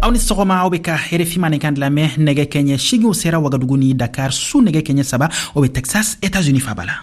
Aw ni sɔgɔma aw bɛ ka RFI mankan de lamɛn nɛgɛ kɛɲɛ 8 sera Wagadugu ni Dakar su nɛgɛ kɛɲɛ 3 o bɛ Texas États-Unis faba la.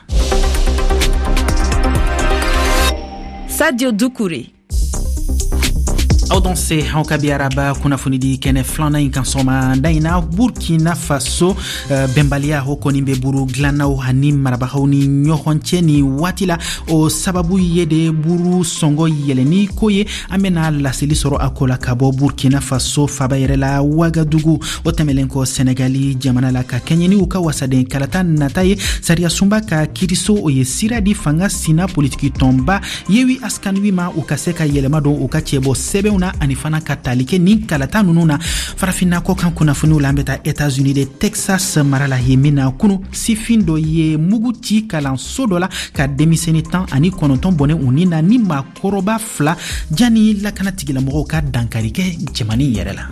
Sadio Doucouré. Aw danse aw ka bi araba kunnafoni di kɛnɛ filanan in kan sɔgɔma da in na Burkina Faso bɛnbaliya o kɔni bɛ buru dilannaw ani marabagaw ni ɲɔgɔn cɛ ni waati la o sababu ye de buru sɔngɔ yɛlɛni ko ye an bɛna laseli sɔrɔ a ko la ka bɔ Burkina Faso faba yɛrɛ la Wagadugu o tɛmɛlen kɔ Senegali jamana la ka kɛɲɛniw ka wasaden kalata nata ye sariya sunba ka kiriso o ye sira di fanga sina politiki tɔnba yewi askanwi ma u ka se ka yɛlɛma don u ka cɛbɔ sɛbɛn na ani fana ka talike ni kalata nunu na farafina ko kan kunnafoniw la an bɛ taa États-Unis de Texas mara la ye min na kunu sifin dɔ ye mugu ci kalanso dɔ la ka denmisɛnni 19 bɔnɛ u ni na ni maakɔrɔba 2 jani lakana tigilamɔgɔw ka dankari kɛ cɛmani yɛrɛ la.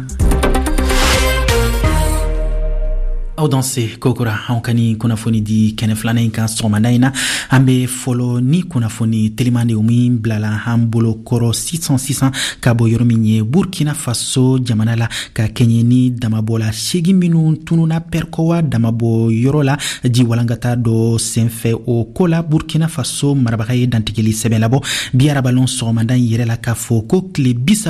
Aw danse kokora an ka ni kunnafoni di kɛnɛ filanan in kan sɔgɔmada in na an bɛ fɔlɔ ni kunnafoni teliman de min bilala an bolo kɔrɔ 600 ka bɔ yɔrɔ min ye Burkina Faso jamana la ka kɛɲɛ ni damabɔla 8 minnu tununa perkowa damabɔ yɔrɔ la ji walankata dɔ senfɛ o ko la Burkina Faso marabaga ye dantigɛli sɛbɛn labɔ bi arabalon sɔgɔmada in yɛrɛ la k'a fɔ ko tile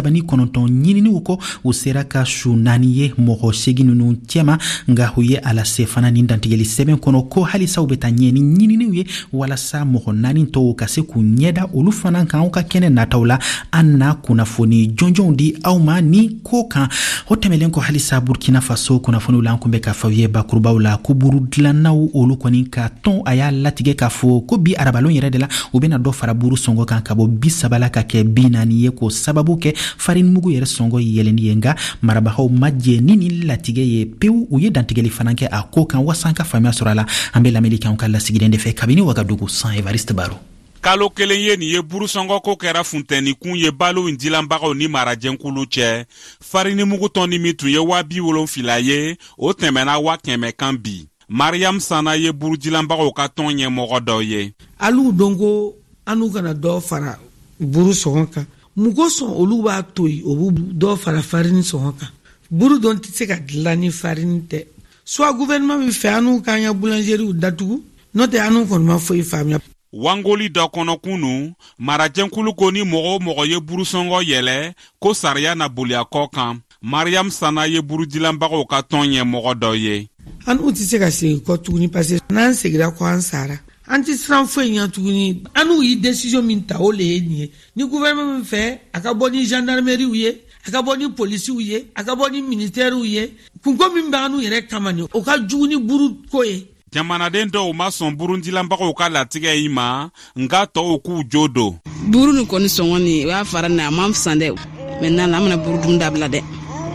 39 ɲininiw kɔ u sera ka su 4 ye mɔgɔ 8 ninnu cɛma nka u ye ala se fana ni dantigɛli sɛbɛn kɔnɔ ko halisaw bɛ taa ɲɛ ni ɲininiw ye walasa mɔgɔ 4 tɔw ka se k'u ɲɛda olu fana kan aw ka kɛnɛ nataw la an na kunnafoni jɔnjɔnw di aw ma ni ko kan o tɛmɛlen kɔ halisa Burkina Faso kunnafoniw la an kun bɛ ka fɔ ye bakurubaw la ko buru dilannaw olu kɔni ka tɔn a y'a latigɛ k'a fɔ ko bi arabalon yɛrɛ de la u bɛna dɔ fara buru sɔngɔ kan ka bɔ 30 la ka kɛ 40 ye k'o sababu kɛ farinmugu yɛrɛ sɔngɔ yɛlɛni ye nka marabagaw ma jɛ ni latigɛ ye pewu u ye dantigɛli fana kɛ a ko kan wasan ka faamuya sɔrɔ a la an bɛ lamɛnni kɛ an ka lasigiden de fɛ kabini Wagadugu San Evariste Baro. Kalo kelen ye nin ye burusɔngɔ ko kɛra funtɛni kun ye balo in dilanbagaw ni marajɛnkulu cɛ farini mugu tɔni min tun ye 70,000 ye o tɛmɛna 100 kan bi. Mariam Sana ye buru dilanbagaw ka tɔn ɲɛmɔgɔ dɔ ye. Alu dongo anu kana dɔ fara buru sɔngɔ kan mugo sɔn olu b'a to yen o b'u dɔ fara farini sɔngɔ kan buru dɔn tɛ se ka dilan ni farini tɛ soit gouvernement min fɛ anu kan ya boulangerie datugu n'o tɛ anu kɔni ma foyi faamuya. Wangoli dɔ kɔnɔ kunu marajɛnkulu ko ni mɔgɔ ye burusɔngɔ yɛlɛ ko sariya na boli a kɔ kan. Mariam Sana ye buru dilanbagaw ka tɔn ɲɛmɔgɔ dɔ ye. An u tɛ se ka segin kɔ tuguni parce que n'an segira kɔ an sara an tɛ siran foyi ɲɛ tuguni an y'u décision min ta o le ye nin ye ni gouvernement min fɛ a ka bɔ ni gendarmerie ye a ka bɔ ni policiw ye a ka bɔ ni militaires ye kunko min b'an yɛrɛ kama ni o ka jugu ni buru ko ye. Jamanaden dɔw ma sɔn burundilanbagaw ka latigɛ yi ma nka tɔw k'u jo don. Buru ni kɔni sɔngɔ ni o y'a fara n'a ma fisan dɛ maintenant an bɛna buru dun dabila dɛ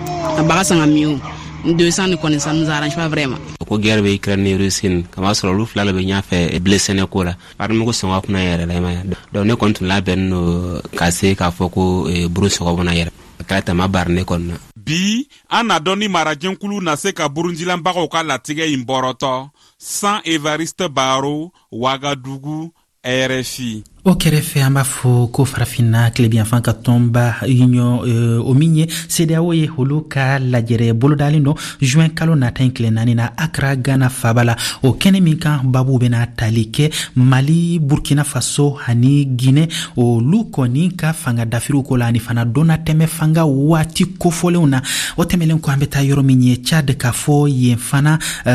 a baga san ka min o 200 ni kɔni ça nous arrange pas vraiment. Ko guerre bɛ Ukraine ni Russie kama sɔrɔ olu fila bɛ ɲɛfɛ blessé ne ko la parmi sɔngɔ kunna yɛrɛ la ma donc ne kɔni tun labɛn no ka se k'a fɔ ko buru sɔngɔ bɛna yɛrɛ ka tɛmɛ bar ne kɔni. Bi an na dɔn ni marajɛnkulu na se ka burundilanbagaw ka latigɛ in bɔrɔtɔ San Evariste Baro Wagadugu RFI. O kɛrɛfɛ an b'a fɔ ko farafinna tilebiyanfan ka tɔnba union o min ye CEDEAO ye olu ka lajɛrɛ bolodalen dɔ juin kalo nata in tile 4 na Accra Ghana faba la o kɛnɛ min kan babu bɛna tali kɛ Mali Burkina Faso ani Guinée olu kɔni ka fanga dafiriw ko la ani fana donna tɛmɛ fanga waati kofɔlenw na o tɛmɛlen ko an bɛ taa yɔrɔ min ye Tchad k'a fɔ yen fana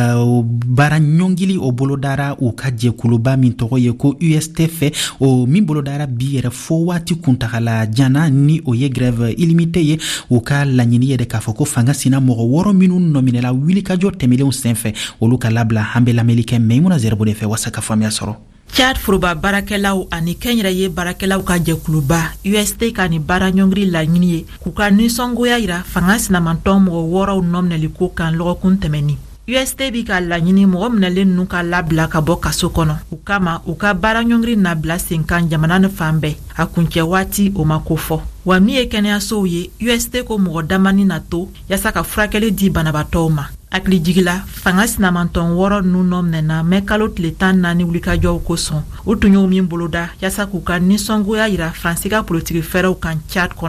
baara ɲɔngili o bolodara u ka jɛkuluba min tɔgɔ ye ko UST fɛ o min bolodara bi yɛrɛ fɔ waati kuntagala jana ni o ye grève illimité ye u ka laɲini yɛrɛ k'a fɔ ko fanga sina mɔgɔ 6 minnu nɔminɛla wulikajɔ tɛmɛlenw senfɛ olu ka labila an bɛ lamɛnni kɛ Maïmouna Zerbo de fɛ wasa ka faamuya sɔrɔ. Tchad foroba baarakɛlaw ani kɛnyɛrɛye baarakɛlaw ka jɛkuluba UST ka ni baara ɲɔngiri laɲini ye k'u ka nisɔngoya yira fanga sinamantɔn mɔgɔ 6 nɔminɛli ko kan lɔgɔkun tɛmɛni. UST bi ka laɲini mɔgɔ minɛlen ninnu ka labila ka bɔ kaso kɔnɔ u kama u ka baara ɲɔngiri nabila sen kan jamana ni fan bɛɛ a kuncɛ waati o ma ko fɔ wa min ye kɛnɛyasow ye UST ko mɔgɔ damani na to yasa ka furakɛli di banabatɔw ma hakili jigila fanga sinamantɔn 6 ninnu nɔminɛna mɛ kalo tile 14 wulikajɔw kosɔn u tun y'o min boloda yasa k'u ka nisɔngoya yira Faransi ka politiki fɛrɛw kan Tchad kɔnɔ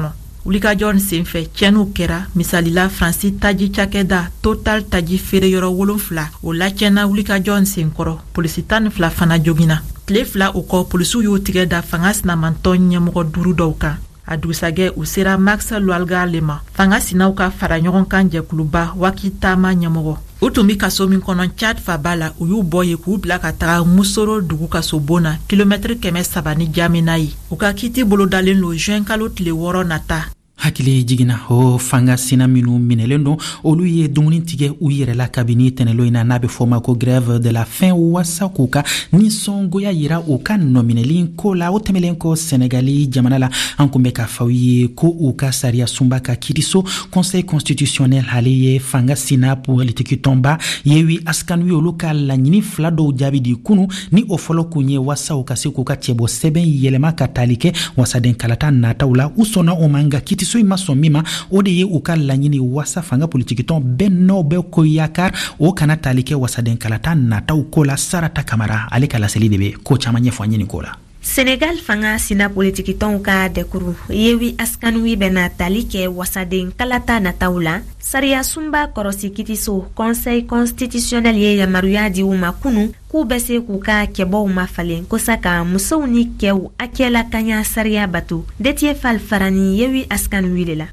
wulikajɔ senfɛ tiɲɛniw kɛra misalila Fransi taji cakɛda Total taji feere yɔrɔ 7 o lacɛnna wulikajɔ senkɔrɔ polisi 12 fana jogina tile 2 o kɔ polisiw y'u tigɛ da fanga sinamantɔ ɲɛmɔgɔ 5 dɔw kan a dugusajɛ u sera Max Lualga le ma fanga sinaw ka fara ɲɔgɔn kan jɛkuluba Waki Taama ɲɛmɔgɔ u tun bi kaso min kɔnɔ Chad faba la u y'u bɔ ye k'u bila ka taga Musoro dugu kasobon na kilomɛtiri 300 ni Jamina ye u ka kiti bolo dalen lo juin kalo tile 6 nata hakili jigina o fanga sina minnu minɛlen don olu ye dumuni tigɛ u yɛrɛ la kabini tɛnɛlo in na n'a bɛ fɔ ma ko grève de la faim wasa k'u ka nisɔngoya yira u ka nɔminɛli ko la o tɛmɛlen kɔ Senegali jamana la an kun bɛ ka fɔ ye ko u ka sariya sunba ka kiiriso conseil constitutionnel ale ye fanga sina politiki tɔnba Yewi Askanwi olu ka laɲini 2 dɔw jaabi di kunu ni o fɔlɔ kun ye wasa u ka se k'u ka cɛbɔ sɛbɛn yɛlɛma ka tali kɛ wasaden kalata nataw la u sɔnna o man ka kiiriso in ma sɔn min ma o de ye u ka laɲini wasa fanga politikitɔn bɛɛ n'o bɛ ko yakar o kana tali kɛ wasaden kalata nataw ko la Sarata Kamara ale ka laseli de bɛ ko caman ɲɛfɔ an ye nin ko la. Senegal fanga sina politikitɔnw ka dekuru Yewi Askanwi bɛna tali kɛ wasaden kalata nataw la sariya sunba kɔrɔsi kitiso conseil constitutionnel ye yamaruya di u ma kunu k'u bɛ se k'u ka kɛbɔw mafalen kosa ka musow ni cɛw a kɛla kaɲa sariya bato Déthié Fall farani Yewi Askanwi de la.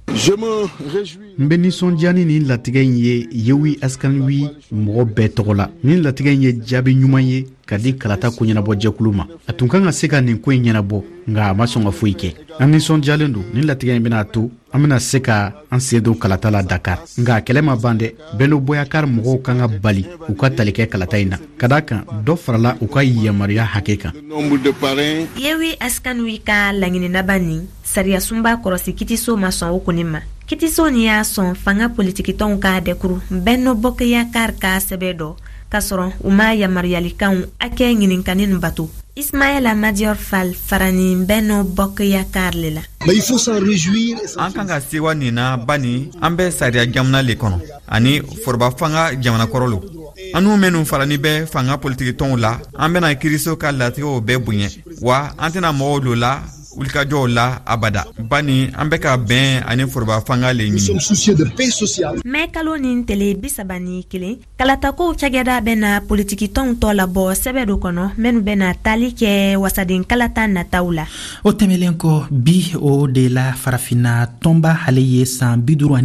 n bɛ nisɔndiya ni nin latigɛ in ye Yewi Askanwi mɔgɔ bɛɛ tɔgɔ la. nin latigɛ in ye jaabi ɲuman ye ka di kalata ko ɲɛnabɔ jɛkulu ma. a tun kan ka se ka nin ko in ɲɛnabɔ nka a ma sɔn ka foyi kɛ. an nisɔndiyalen don nin latigɛ in bɛna to an bɛna se ka an sen don kalata la Dakar nka a kɛlɛ ma ban dɛ. Bello Boyakar mɔgɔw kan ka bali u ka tali kɛ kalata in na ka da kan dɔ farala u ka yamaruya hakɛ kan. Yewi Askanwi ka laɲini laban nin sariya sunba kɔrɔsi kitiso ma sɔn o kɔni ma. Kitiso ni y'a sɔn fanga politikitɔnw ka dekuru Benno Bokk Yakaar ka sɛbɛ dɔ ka sɔrɔ u ma yamaruyalikanw a kɛ ɲininkani nin bato. Ismaïla Madior Fall farani Benno Bokk Yakaar le la. An kan ka sewa nin na bani an bɛ sariya jamana le kɔnɔ ani foroba fanga jamana kɔrɔlo. Anu minnu farani bɛ fanga politikitɔnw la an bɛna kiiriso ka latigɛw bɛɛ bonya wa an tɛna mɔgɔw lo la wulikajɔw la abada bani an bɛ ka bɛn ani foroba fanga le ɲini. Mɛ kalo ni tele 31 kalatakow cakɛda bɛna politikitɔnw tɔ labɔ sɛbɛ do kɔnɔ minnu bɛna tali kɛ wasaden kalata nataw la. O tɛmɛlen kɔ bi o de la farafina tɔnba ale ye san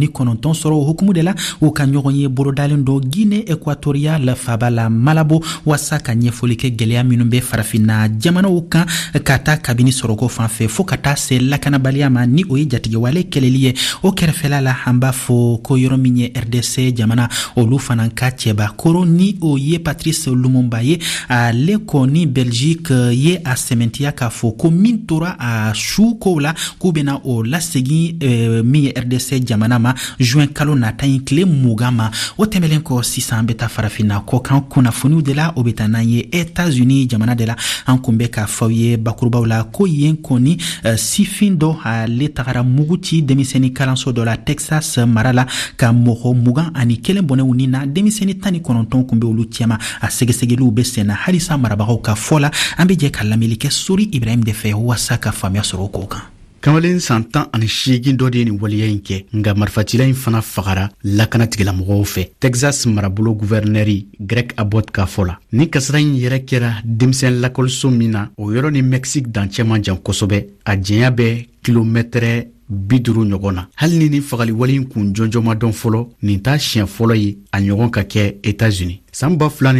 59 sɔrɔ o hukumu de la u ka ɲɔgɔn ye bolodalen dɔ Guinée Équatoriale faba la Malabo wasa ka ɲɛfɔli kɛ gɛlɛya minnu bɛ farafina jamanaw kan ka taa kabini sɔrɔko fan fɛ fo ka taa se lakanabaliya ma ni o ye jatigɛwale kɛlɛli ye o kɛrɛfɛla la an b'a fɔ ko yɔrɔ min ye RDC jamana olu fana ka cɛbakoro ni o ye Patrice Lumumba ye ale kɔ ni Belgique ye a sɛmɛntiya k'a fɔ ko min tora a su kow la k'u bɛna o lasegin min ye RDC jamana ma juin kalo nata in tile 20 ma o tɛmɛlen kɔ sisan an bɛ taa farafina kɔ kan kunnafoniw de la o bɛ taa n'an ye États-Unis jamana de la an kun bɛ k'a fɔ ye bakurubaw la ko yen kɔni sifin dɔ ale tagara mugu ci denmisɛnnin kalanso dɔ la Texas mara la ka mɔgɔ 21 bɔnɛw ni na denmisɛnnin 19 kun bɛ olu cɛma a sɛgɛsɛgɛliw bɛ senna halisa marabagaw ka fɔ la an bɛ jɛ ka lamɛnli kɛ Sori Ibrahim de fɛ wasa ka faamuya sɔrɔ o ko kan. kamalen san 18 dɔ de ye nin waleya in kɛ nka marifacila in fana fagara lakanatigilamɔgɔw fɛ. Texas marabolo guvɛrinɛri Greg Abbott ka fɔ la ni kasara in yɛrɛ kɛra denmisɛn lakɔliso min na o yɔrɔ ni Mexique dancɛ man jan kosɛbɛ a jɛnya bɛ kilomɛtɛrɛ 50 ɲɔgɔn na. hali ni fagali wale in kun jɔnjɔma dɔn fɔlɔ nin t'a siɲɛ fɔlɔ ye a ɲɔgɔn ka kɛ États-Unis. san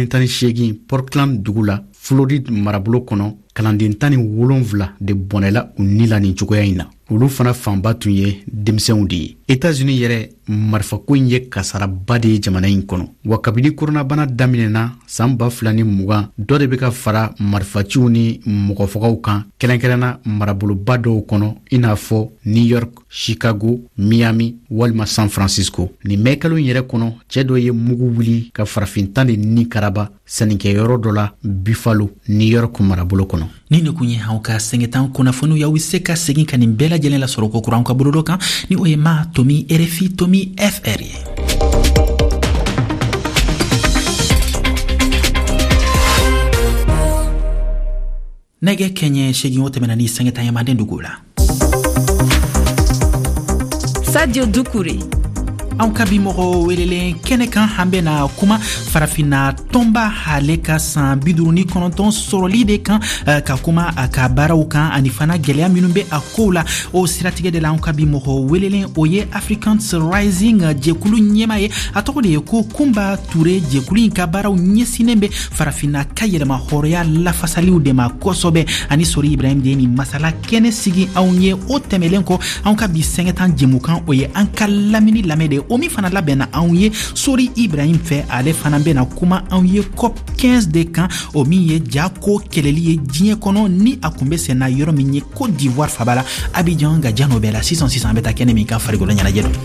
2018 Portland dugu la Floride marabolo kɔnɔ kalanden 17 de bɔnɛla u ni la nin cogoya in na. olu fana fanba tun ye denmisɛnw de ye. États-Unis yɛrɛ marifako in ye kasaraba de ye jamana in kɔnɔ wa kabini koronabana daminɛna san 2020 dɔ de bɛ ka fara marifaciw ni mɔgɔfagaw kan kɛrɛnkɛrɛnna maraboloba dɔw kɔnɔ i n'a fɔ New York, Chicago, Miami walima San Francisco. nin mɛkalo yɛrɛ kɔnɔ cɛ dɔ ye mugu wuli ka farafintan de ni karaba sannikɛyɔrɔ dɔ la Buffalo, New York marabolo kɔnɔ. Ni ne kun ye anw ka sɛngɛtan kunnafoniw y'aw se ka segin ka nin bɛɛ lajɛlen lasɔrɔ ko kuran ka bolo kan ni o ye ma Tomi RFI Tomi FR ye. nɛgɛ kɛɲɛ 8 o tɛmɛna ni sɛngɛtan ye manden dugu la. Sadio Doucouré. An ka bi mɔgɔ welelen kɛnɛ kan an bena kuma farafina tɔnba ale ka san 59 sɔrɔli de kan ka kuma a ka baaraw kan ani fana gwɛlɛya minnu be a kow la o siratigɛ de la an ka bi mɔgɔ welelen o ye Africans Rising jɛkulu ɲɛma ye a tɔgɔ de ye ko Kumba Ture. jɛkulu in ka baaraw ɲɛsinen be farafina ka yɛlɛma hɔrɔya lafasaliw de ma kosɔbɛ ani Sori Ibrahim de ni masala kɛnɛ sigi anw ye o tɛmɛlen kɔ an ka bi sɛngɛtan jɛmukan o ye an ka lamini lamɛ de o min fana labɛnna anw ye Sori Ibrahim fɛ ale fana bena kuma anw ye COP 15 de kan o min ye jako kɛlɛli ye diɲɛ kɔnɔ ni a kun be senna yɔrɔ min ye Côte d'Ivoire fabala Abidjan ga jano bɛɛ la 606 an bɛ ta kɛnɛ min ka farikolo ɲɛnajɛ don.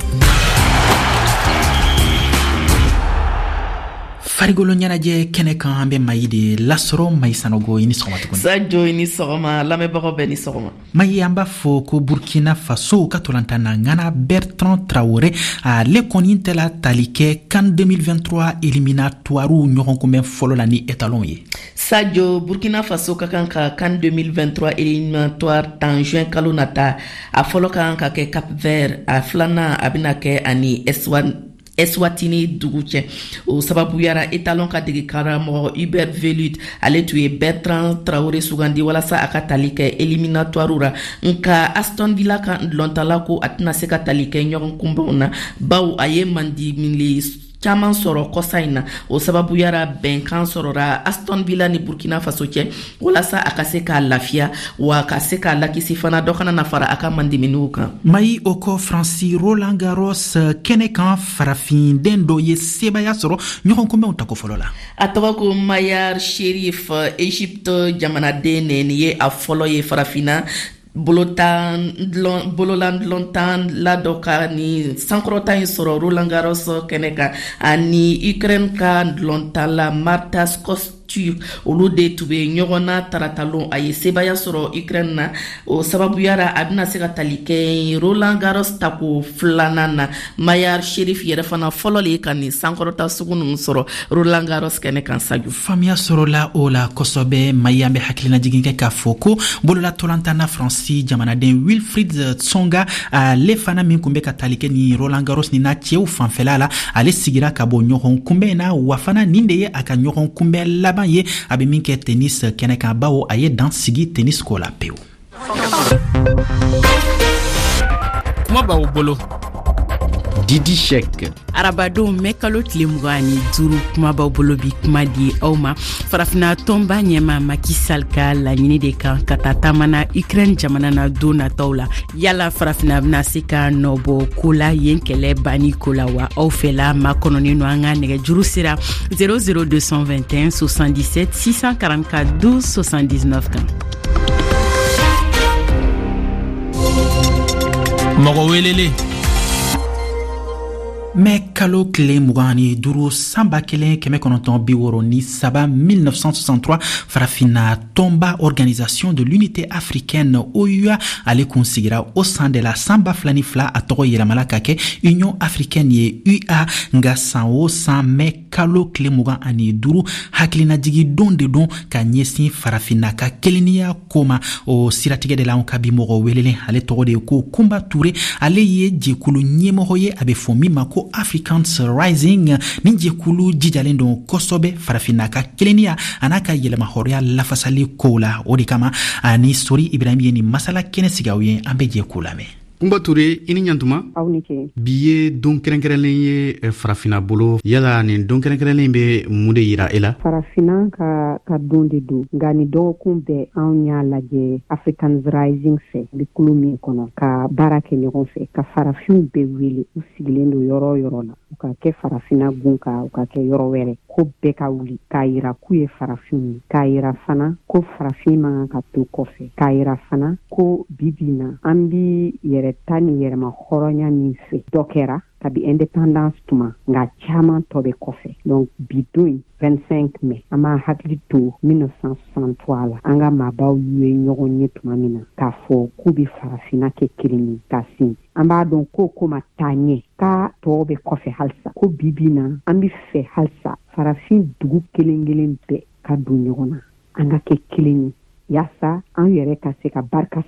farigolo ɲɛnajɛ kɛnɛ kan an bɛ Mayi de lasɔrɔ. Mayi Sanogo i ni sɔgɔma tuguni. Sadio i ni sɔgɔma lamɛnbagaw bɛɛ ni sɔgɔma. Mayi an b'a fɔ ko Burkina Faso ka tolantan na Ngana Bertrand Traoré ale kɔni tɛla tali kɛ CAN 2023 éliminatoire ɲɔgɔn kunbɛn fɔlɔ la ni étalon ye. Sadio, Burkina Faso ka kan ka CAN 2023 éliminatoire tan juin kalo nata a fɔlɔ ka kan ka kɛ Cap Vert a filanan a bɛna kɛ ani Eswatini dugu cɛ o sababu yara étalon ka dege karamɔgɔ Hubert Velut ale tun ye Bertrand Traoré sugandi walasa a ka tali kɛ éliminatoire ra nka Aston Villa ka ndɔntala ko a tɛna se ka tali kɛ ɲɔgɔn kunbɛnw na baw a ye mandimili caman sɔrɔ kɔsa in na o sababu yara bɛnkan sɔrɔra Aston Villa ni Burkina Faso cɛ walasa a ka se k'a lafiya wa ka se k'a lakisi fana dɔ kana na fara a ka mandiminiw kan. Mayi o kɔ Fransi Roland Garros kɛnɛ kan farafinden dɔ ye sebaya sɔrɔ ɲɔgɔn kunbɛnw tako fɔlɔ la. A tɔgɔ ko Mayar Sherif Egypte jamanaden nin ye a fɔlɔ ye farafina bololan lontan la dɔ ka ni sankɔrɔta in sɔrɔ Roland Garros kɛnɛ kan ani Ukraine ka lontan la Marta Kostyuk olu de tun be ɲɔgɔn na taratalon a ye sebaya sɔrɔ Ukraine na o sababu yara a bɛna se ka tali kɛ Roland Garros tako filanan na. Mayar Sherif yɛrɛ fana fɔlɔ le ka ni sankɔrɔta sugu ninnu sɔrɔ Roland Garros kɛnɛ kan Sadio. Faamuya sɔrɔla o la kosɔbɛ. Mayi an bɛ hakilina jigin kɛ k'a fɔ ko bolola tolantan na France jamanaden Wilfried Tsonga ale fana min kun bɛ ka tali kɛ ni Roland Garros ni na cɛw fanfɛla la ale sigira ka bɔ ɲɔgɔn kunbɛn na wa fana nin de ye a ka ɲɔgɔn kunbɛn laban ye a bɛ min kɛ tennis kɛnɛ kan bawo a ye dan sigi tennis ko la pewu. Kuma b'aw bolo Didi Check arabadenw mɛ kalo tile 25 kuma b'aw bolo bi kuma di aw ma farafina tɔnba ɲɛma Macky Sall ka laɲini de kan ka taa taamana Ukraine jamana na don nataw la yala farafina bɛna se ka nɔbɔ ko la yen kɛlɛ banni ko la wa aw fɛla ma kɔnɔnin no an ka nɛgɛjuru sera 00221 77 644 12 79 kan. mɔgɔ welele Mais kalo tile 25 sanba 1963 farafina tomba organisation de l'unité africaine OUA ale kunsigira au sein de la samba flanifla a tɔgɔ yɛlɛmala ka kɛ Union africaine ye UA nga san o san mais kalo tile 25 hakilina jigi don de don ka ɲɛsin farafina ka keleniya koma o siratigɛ de la an ka bi mɔgɔ welelen ale tɔgɔ de ye ko Kumba Ture ale ye jɛkulu ɲɛmɔgɔ ye a bɛ fɔ min ma ko Africans Rising ni jɛkulu jijalen don kosɔbɛ farafina ka keleniya an'a ka yɛlɛma hɔrɔya lafasali kow la o de kama ani Sori Ibrahim ye ni masala kɛnɛ sigi aw ye an bɛ jɛ k'o lamɛn. Kumba Ture i ni ɲantuma aw ni ce bi ye don kɛrɛnkɛrɛnlen ye farafina bolo yala nin don kɛrɛnkɛrɛnlen bɛ mun de yira e la farafina ka don de don nka ni dɔgɔkun bɛɛ anw y'a lajɛ Africans Rising fɛ jɛkulu min kɔnɔ ka baara kɛ ɲɔgɔn fɛ ka farafinw bɛɛ wele u sigilen don yɔrɔ o yɔrɔ la u ka kɛ farafina gun ka u ka kɛ yɔrɔ wɛrɛ ko bɛɛ ka wuli k'a yira k'u ye farafinw ye k'a yira fana ko farafin man kan ka to kɔfɛ k'a yira fana ko bibi na an bi yɛrɛ ta ni yɛrɛma hɔrɔnya min fɛ dɔ kɛra kabi independence tuma nka caman tɔ bɛ kɔfɛ donc bi don 25 mai an b'a hakili to 1963 la an ka maabaw ye ɲɔgɔn ye tuma min na k'a fɔ k'u bɛ farafina kɛ kelen ye ka sin an b'a dɔn ko ma taa ɲɛ k'a tɔw bɛ kɔfɛ halisa ko bibi na an bɛ fɛ halisa farafin dugu kelen kelen bɛɛ ka don ɲɔgɔn na an ka kɛ kelen ye yaasa an yɛrɛ ka se ka barika sɔrɔ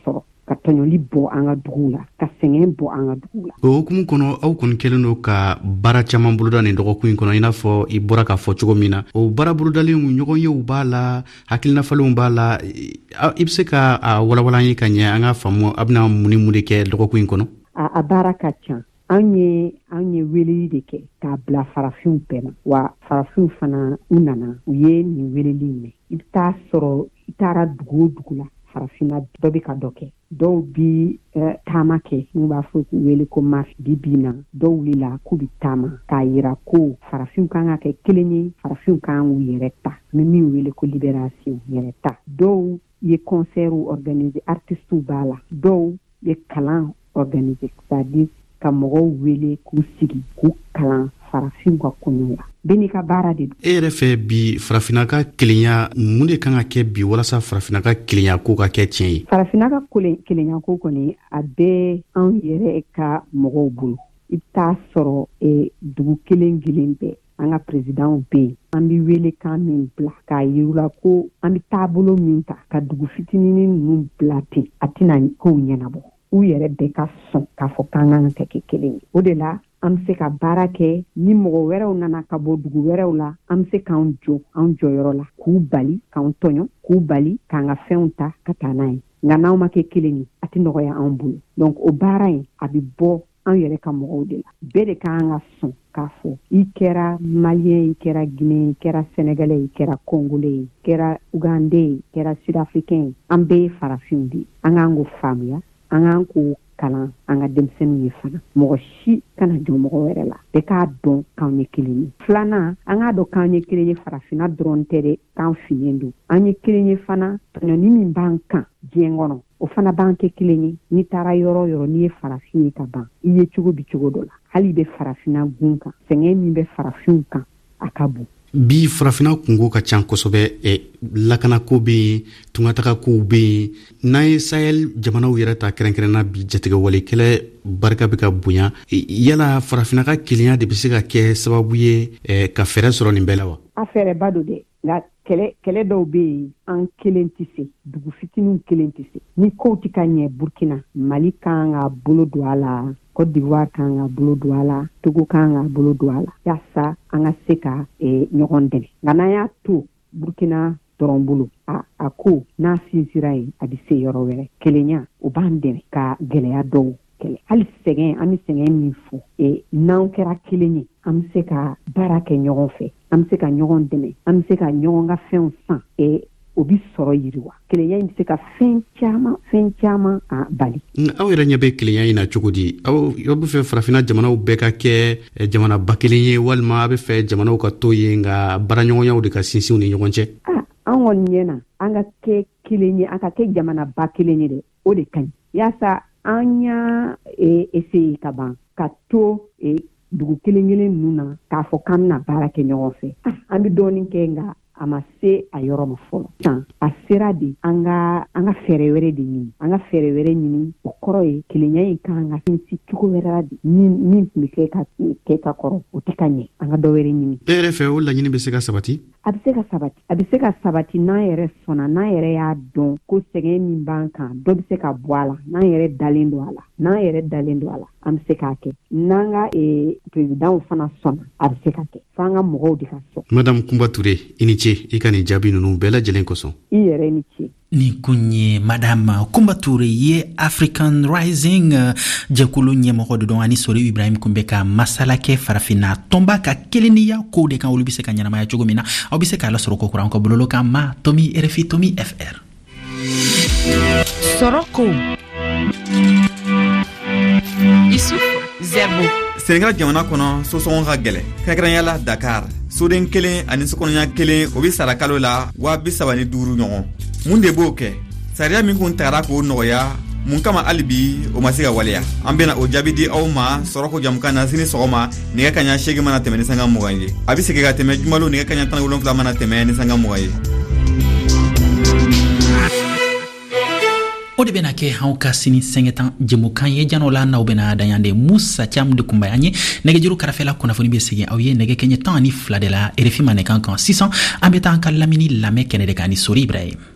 ka tɔɲɔli bɔ an ka dugu la ka sɛgɛn bɔ an ka dugu la. O hukumu kɔnɔ aw kɔni kɛlen don ka baara caman boloda nin dɔgɔkun in kɔnɔ i n'a fɔ i bɔra k'a fɔ cogo min na o baara bolodalenw ɲɔgɔn yew b'a la hakilinafalenw b'a la i bɛ se ka walawala an ye ka ɲɛ an ka faamu a bɛna mun ni mun de kɛ dɔgɔkun in kɔnɔ. A baara ka ca. An ye weleli de kɛ k'a bila farafinw bɛɛ ma wa farafinw fana u nana u ye nin weleli mɛn i bɛ taa sɔrɔ i taara dugu o dugu la farafinna dɔ bɛ ka dɔ kɛ dɔw bi taama kɛ n'u b'a fɔ k'u wele ko marche bi na dɔw wulila k'u bɛ taama k'a yira ko farafinw kan ka kɛ kelen ye farafinw kan k'u yɛrɛ ta ni min wele ko libération yɛrɛ ta dɔw ye concertw organiser artistes b'a la dɔw ye kalan organiser c'est-à-dire ka mɔgɔw wele k'u sigi k'u kalan farafin ka kɔɲɔ la bɛɛ n'i ka baara de don. E yɛrɛ fɛ bi farafinna ka kelenya mun de kan ka kɛ bi walasa farafinna ka kelenya ko ka kɛ tiɲɛ ye. Farafinna ka kelenya ko kɔni a bɛ anw yɛrɛ ka mɔgɔw bolo i bɛ taa sɔrɔ dugu kelen bɛɛ an ka présidentw bɛ yen an bɛ wele kan min bila k'a yir'u ko an bɛ taabolo min ta ka dugu fitinin ninnu bila ten a tɛna kow ɲɛnabɔ. U yɛrɛ bɛɛ ka sɔn k'a fɔ k'an kan ka kɛ kelen ye. O de la an bɛ se ka baara kɛ ni mɔgɔ wɛrɛw nana ka bɔ dugu wɛrɛw la an bɛ se k'an jɔ an jɔyɔrɔ la k'u bali k'an tɔɲɔ k'u bali k'an ka fɛnw ta ka taa n'a ye nka n'aw ma kɛ kelen ye a tɛ nɔgɔya anw bolo donc o baara in a bɛ bɔ an yɛrɛ ka mɔgɔw de la bɛɛ de k'an ka sɔn k'a fɔ i kɛra maliyɛn i kɛra guinéen i kɛra sénégalais i kɛra congolais i kɛra ugandais i kɛra sud-africain an bɛɛ ye farafinw de ye an k'an k'o faamuya an k'an k'o kalan an ka denmisɛnninw ye fana mɔgɔ si kana jɔ mɔgɔ wɛrɛ la bɛɛ k'a dɔn k'anw ye kelen ye filanan an k'a dɔn k'an ye kelen ye farafinna dɔrɔn tɛ dɛ k'an finnen don an ye kelen ye fana tɔɲɔni min b'an kan diɲɛ kɔnɔ o fana b'an kɛ kelen ye n'i taara yɔrɔ o yɔrɔ n'i ye farafin ye ka ban i ye cogo bi cogo dɔ la hali i bɛ farafinna gun kan sɛgɛn min bɛ farafinw kan a ka bon. Bi farafina kungo ka can kosɛbɛ lakanako bɛ yen tungatagakow bɛ yen n'an ye sahel jamanaw yɛrɛ ta kɛrɛnkɛrɛnna bi jatigɛwale kɛlɛ barika bɛ ka bonya yala farafina ka kelenya de bɛ se ka kɛ sababu ye ka fɛɛrɛ sɔrɔ nin bɛɛ la wa. A fɛɛrɛba don dɛ nka kɛlɛ dɔw bɛ yen an kelen tɛ se dugu fitininw kelen tɛ se ni kow tɛ ka ɲɛ burkina mali kan ka bolo don a la Côte d'Ivoire kan ka bolo don a la Togo kan ka bolo don a la yaasa an ka se ka ɲɔgɔn dɛmɛ nka n'an y'a to burkina dɔrɔn bolo a ko n'a sinsira yen a bɛ se yɔrɔ wɛrɛ kelenya o b'an dɛmɛ ka gɛlɛya dɔw kɛlɛ hali sɛgɛn an bɛ sɛgɛn min fɔ n'an kɛra kelen ye an bɛ se ka baara kɛ ɲɔgɔn fɛ an bɛ se ka ɲɔgɔn dɛmɛ an bɛ se ka ɲɔgɔn ka fɛnw san o bi sɔrɔ yiriwa kelenya in bɛ se ka fɛn caman bali. Aw yɛrɛ ɲɛ bɛ kelenya in na cogo di aw bɛ fɛ farafinna jamanaw bɛɛ ka kɛ jamana ba kelen ye walima a bɛ fɛ jamanaw ka to yen nka baaraɲɔgɔnyaw de ka sinsin ni ɲɔgɔn cɛ. An kɔni ɲɛna an ka kɛ kelen ye an ka kɛ jamana ba kelen ye dɛ o de ka ɲi yaasa an y'a essayer ka ban ka to dugu kelen ninnu na k'a fɔ k'an bɛna baara kɛ ɲɔgɔn fɛ an bɛ dɔɔnin kɛ nka a ma se a yɔrɔ ma fɔlɔ can a sera de an ka fɛɛrɛ wɛrɛ de ɲini an ka fɛɛrɛ wɛrɛ ɲini o kɔrɔ ye kelenya in kan ka sinsin cogo wɛrɛ la de min tun bɛ kɛ ka kɔrɔ o tɛ ka ɲɛ an ka dɔ wɛrɛ ɲini. E yɛrɛ fɛ o laɲini bɛ se ka sabati. A bɛ se ka sabati n'an yɛrɛ sɔnna n'an yɛrɛ y'a dɔn ko sɛgɛn min b'an kan dɔ bɛ se ka bɔ a la n'an yɛrɛ dalen don a la an bɛ se k'a kɛ n'an ka présidentw fana sɔnna a bɛ se ka kɛ f'an ka mɔgɔw de ka sɔn. Madame Kumba Ture i ni ce i ka nin jaabi ninnu bɛɛ lajɛlen kosɔn. I yɛrɛ ni ce. Ni kun ye Madame Kumba Ture ye African Rising jɛkulu ɲɛmɔgɔ de dɔn ani Sori Ibrahim kun bɛ ka masala kɛ farafinna tɔnba ka keleniya kow de kan olu bɛ se ka ɲɛnamaya cogo min na aw bɛ se k'a lasɔrɔ ko kuran ka bololo kan ma Tomi RFI Tomi FR. Soroko Isuf Zerbo Sénégal jamana kɔnɔ sosɔngɔ ka gɛlɛ kɛrɛnkɛrɛnyala Dakar soden kelen ani sokɔnɔɲa kelen o bɛ sara kalo la 35,000 ɲɔgɔn mun de b'o kɛ sariya min kun tagara k'o nɔgɔya mun kama hali bi o ma se ka waleya an bɛna o jaabi di aw ma sɔrɔko jamukan na sini sɔgɔma nɛgɛ kaɲa 8 mana tɛmɛ ni sanga 20 ye a bɛ segin ka tɛmɛ jumalo nɛgɛ kaɲa 17 mana tɛmɛ ni sanga 20 ye. O de bena kɛ anw ka sini sɛngɛtan jɛmukan ye jano la n'aw bena dayande Musa Cam de kunbaya an ye nɛgɛjuru karafɛla kunnafoni bɛ segin aw ye nɛgɛ kɛɲɛ 12 de la RFI manɛkan kan 600 an bɛ taa an ka lamini lamɛn kɛnɛ de kan ni Sori Ibrahim.